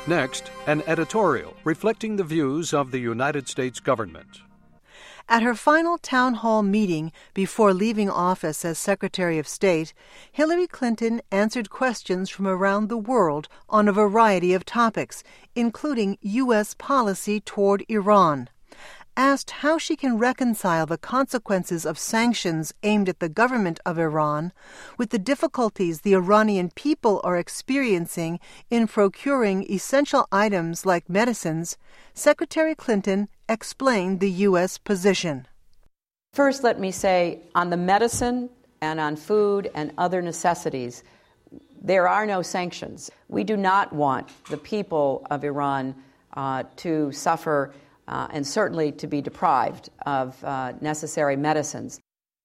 Next, an editorial reflecting the views of the United States government. At her final town hall meeting before leaving office as Secretary of State, Hillary Clinton answered questions from around the world on a variety of topics, including U.S. policy toward Iran. Asked how she can reconcile the consequences of sanctions aimed at the government of Iran with the difficulties the Iranian people are experiencing in procuring essential items like medicines, Secretary Clinton explained the U.S. position. First, let me say, on the medicine and on food and other necessities, there are no sanctions. We do not want the people of Iran to suffer and certainly to be deprived of necessary medicines.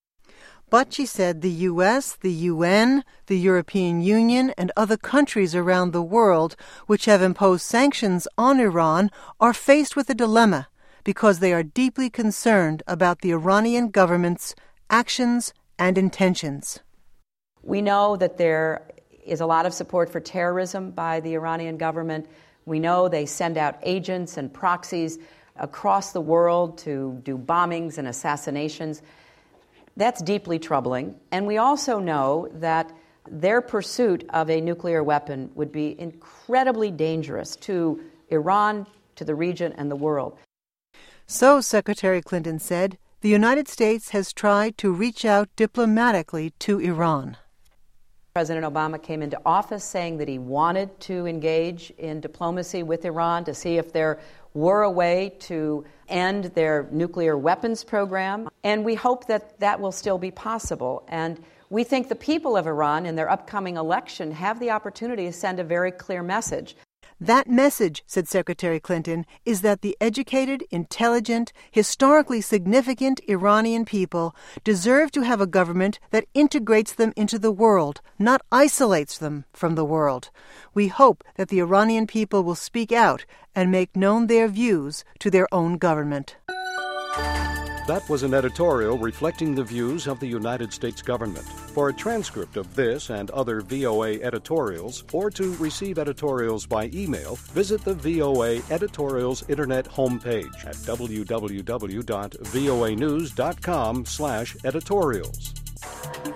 But she said the U.S., the UN, the European Union, and other countries around the world which have imposed sanctions on Iran are faced with a dilemma because they are deeply concerned about the Iranian government's actions and intentions. We know that there is a lot of support for terrorism by the Iranian government. We know they send out agents and proxies across the world to do bombings and assassinations. That's deeply troubling. And we also know that their pursuit of a nuclear weapon would be incredibly dangerous to Iran, to the region, and the world. So, Secretary Clinton said, the United States has tried to reach out diplomatically to Iran. President Obama came into office saying that he wanted to engage in diplomacy with Iran to see if there were a way to end their nuclear weapons program. And we hope that that will still be possible. And we think the people of Iran in their upcoming election have the opportunity to send a very clear message. That message, said Secretary Clinton, is that the educated, intelligent, historically significant Iranian people deserve to have a government that integrates them into the world, not isolates them from the world. We hope that the Iranian people will speak out and make known their views to their own government. That was an editorial reflecting the views of the United States government. For a transcript of this and other VOA editorials, or to receive editorials by email, visit the VOA Editorials Internet homepage at www.voanews.com/editorials.